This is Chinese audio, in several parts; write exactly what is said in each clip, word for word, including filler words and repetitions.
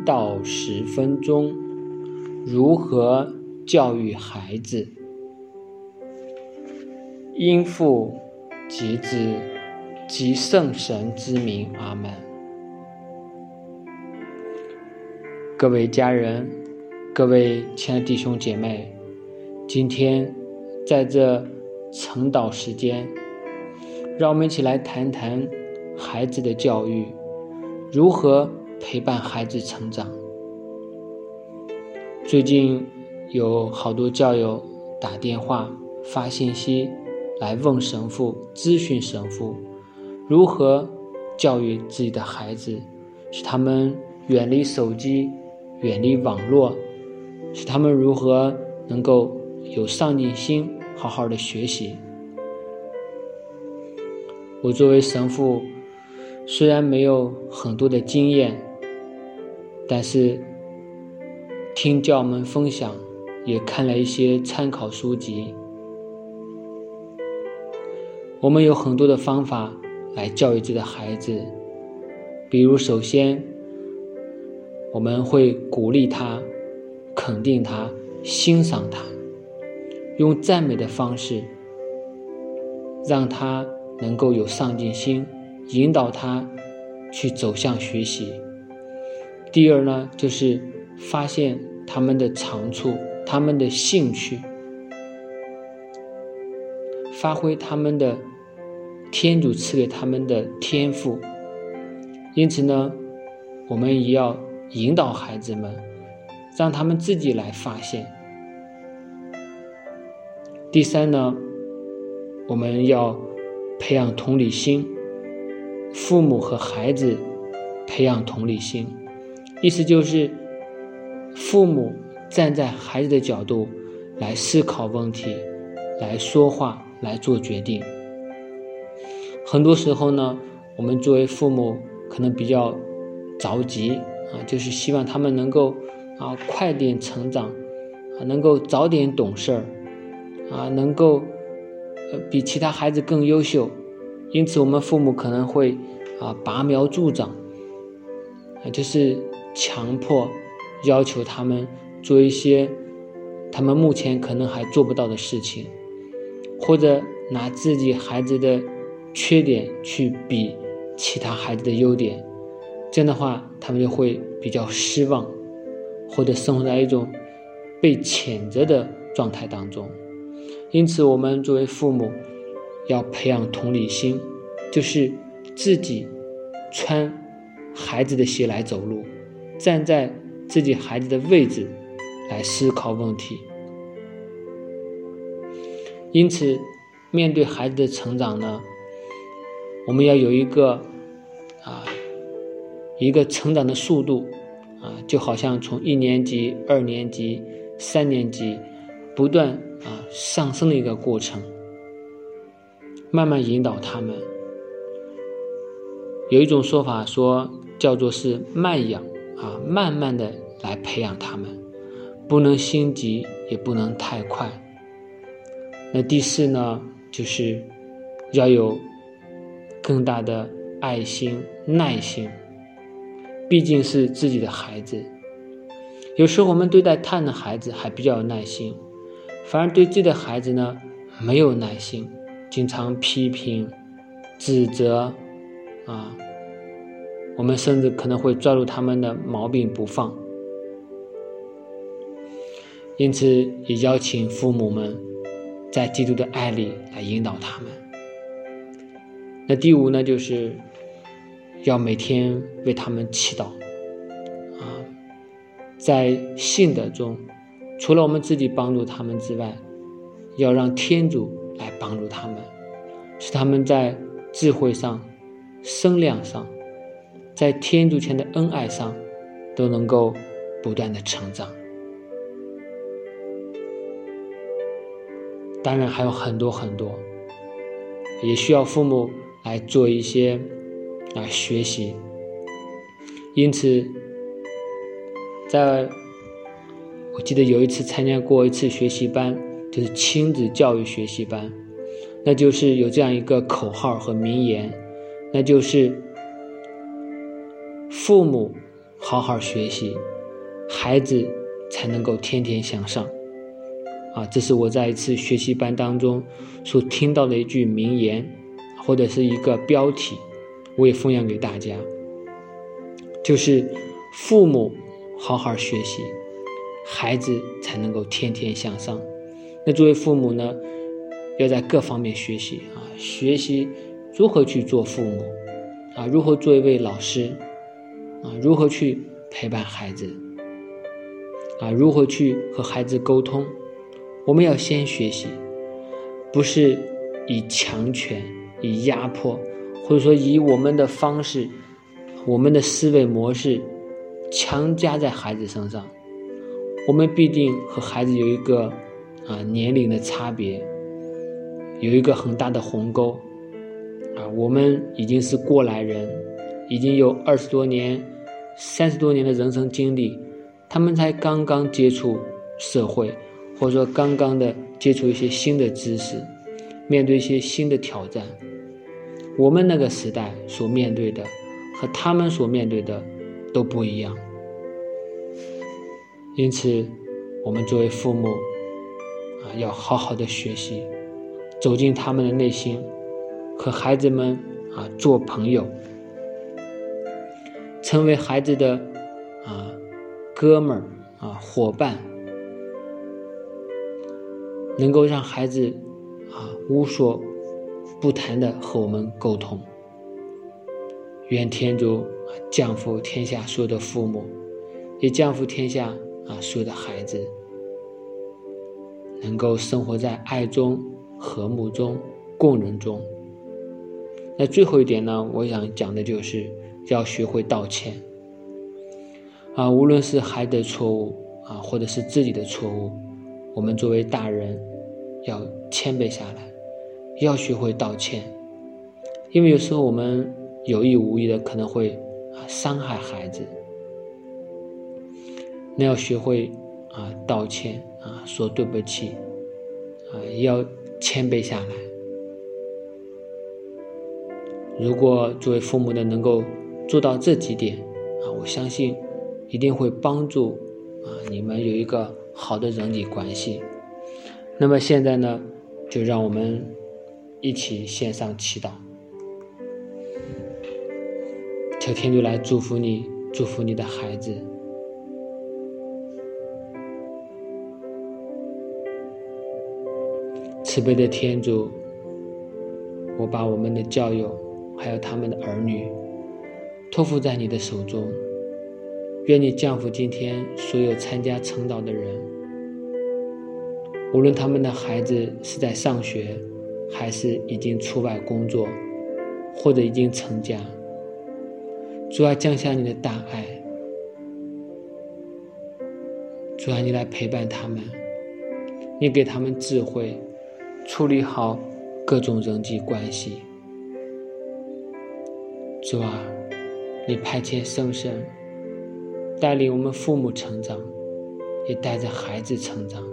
到十分钟，如何教育孩子？因父及子及圣神之名，阿们。各位家人，各位亲爱的弟兄姐妹，今天在这晨祷时间，让我们一起来谈谈孩子的教育，如何陪伴孩子成长。最近有好多教友打电话发信息来问神父，咨询神父如何教育自己的孩子，使他们远离手机，远离网络，使他们如何能够有上进心，好好的学习。我作为神父，虽然没有很多的经验，但是听教友们分享，也看了一些参考书籍。我们有很多的方法来教育自己的孩子，比如首先我们会鼓励他，肯定他，欣赏他，用赞美的方式让他能够有上进心，引导他去走向学习。第二呢，就是发现他们的长处，他们的兴趣，发挥他们的天主赐给他们的天赋。因此呢，我们也要引导孩子们，让他们自己来发现。第三呢，我们要培养同理心，父母和孩子培养同理心，意思就是父母站在孩子的角度来思考问题，来说话，来做决定。很多时候呢，我们作为父母可能比较着急啊，就是希望他们能够啊快点成长啊，能够早点懂事儿啊，能够呃比其他孩子更优秀。因此我们父母可能会啊拔苗助长啊，就是强迫要求他们做一些他们目前可能还做不到的事情，或者拿自己孩子的缺点去比其他孩子的优点，这样的话他们就会比较失望，或者生活在一种被谴责的状态当中。因此我们作为父母要培养同理心，就是自己穿孩子的鞋来走路，站在自己孩子的位置来思考问题。因此面对孩子的成长呢，我们要有一个啊一个成长的速度啊，就好像从一年级、二年级、三年级不断啊上升的一个过程，慢慢引导他们。有一种说法说叫做是慢养啊，慢慢的来培养他们，不能心急，也不能太快。那第四呢，就是要有更大的爱心、耐心，毕竟是自己的孩子。有时候我们对待他人的孩子还比较有耐心，反而对自己的孩子呢没有耐心，经常批评、指责啊，我们甚至可能会抓住他们的毛病不放。因此也邀请父母们在基督的爱里来引导他们。那第五呢，就是要每天为他们祈祷啊，在信德中，除了我们自己帮助他们之外，要让天主来帮助他们，使他们在智慧上、身量上，在天主前的恩爱上都能够不断的成长。当然还有很多很多，也需要父母来做一些啊学习。因此在我记得有一次参加过一次学习班，就是亲子教育学习班，那就是有这样一个口号和名言，那就是父母好好学习，孩子才能够天天向上。啊，这是我在一次学习班当中所听到的一句名言，或者是一个标题，我也分享给大家，就是父母好好学习，孩子才能够天天向上。那作为父母呢，要在各方面学习啊，学习如何去做父母啊，如何做一位老师啊，如何去陪伴孩子啊，如何去和孩子沟通。我们要先学习，不是以强权、以压迫，或者说以我们的方式、我们的思维模式强加在孩子身上。我们必定和孩子有一个啊年龄的差别，有一个很大的鸿沟啊。我们已经是过来人，已经有二十多年、三十多年的人生经历，他们才刚刚接触社会，或者说刚刚的接触一些新的知识，面对一些新的挑战。我们那个时代所面对的和他们所面对的都不一样。因此我们作为父母啊，要好好的学习，走进他们的内心，和孩子们啊做朋友，成为孩子的啊哥们儿啊伙伴，能够让孩子啊无所不谈的和我们沟通。愿天主降福天下所有的父母，也降福天下啊所有的孩子，能够生活在爱中、和睦中、共荣中。那最后一点呢，我想讲的就是要学会道歉啊，无论是孩子的错误啊，或者是自己的错误，我们作为大人要谦卑下来，要学会道歉。因为有时候我们有意无意的可能会啊伤害孩子，那要学会啊道歉啊，说对不起啊，要谦卑下来。如果作为父母的能够做到这几点啊，我相信一定会帮助啊你们有一个好的人际关系。那么现在呢，就让我们一起献上祈祷，求天主来祝福你，祝福你的孩子。慈悲的天主，我把我们的教友还有他们的儿女托付在你的手中，愿你降福今天所有参加晨祷的人，无论他们的孩子是在上学，还是已经出外工作，或者已经成家，主啊，降下你的大爱，主啊，你来陪伴他们，你给他们智慧，处理好各种人际关系。主啊，你派遣圣神带领我们父母成长，也带着孩子成长。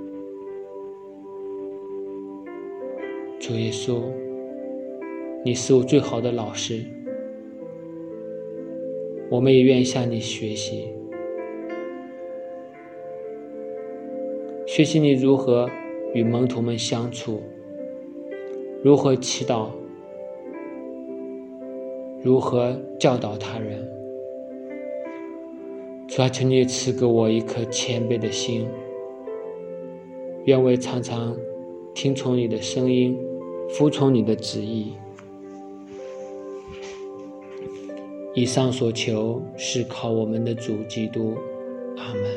主耶稣，你是我最好的老师，我们也愿意向你学习，学习你如何与门徒们相处，如何祈祷，如何教导他人。主啊，求你赐给我一颗谦卑的心，愿我常常听从你的声音，服从你的旨意。以上所求是靠我们的主基督。阿们。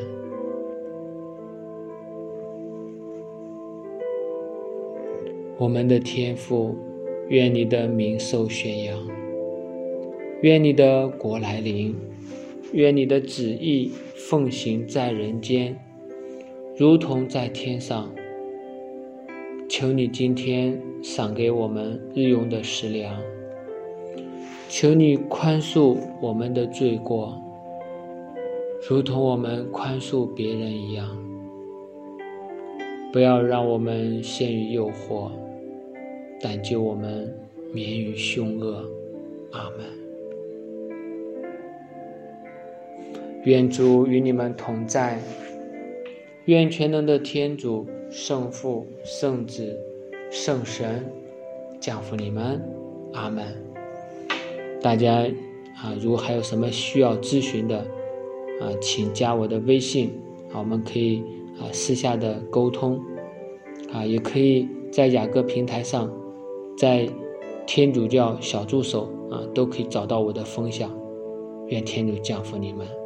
我们的天父，愿你的名受宣扬，愿你的国来临，愿你的旨意奉行在人间，如同在天上。求你今天赏给我们日用的食粮，求你宽恕我们的罪过，如同我们宽恕别人一样。不要让我们陷于诱惑，但救我们免于凶恶。阿们。 愿主与你们同在，愿全能的天主、圣父、圣子、圣神降福你们。阿们。大家啊，如果还有什么需要咨询的啊，请加我的微信啊，我们可以啊私下的沟通啊，也可以在雅各平台上，在天主教小助手啊，都可以找到我的分享。愿天主降福你们，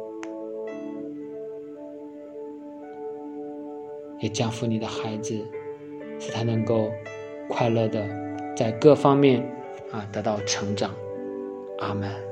也降福你的孩子，使他能够快乐的在各方面啊得到成长。阿们。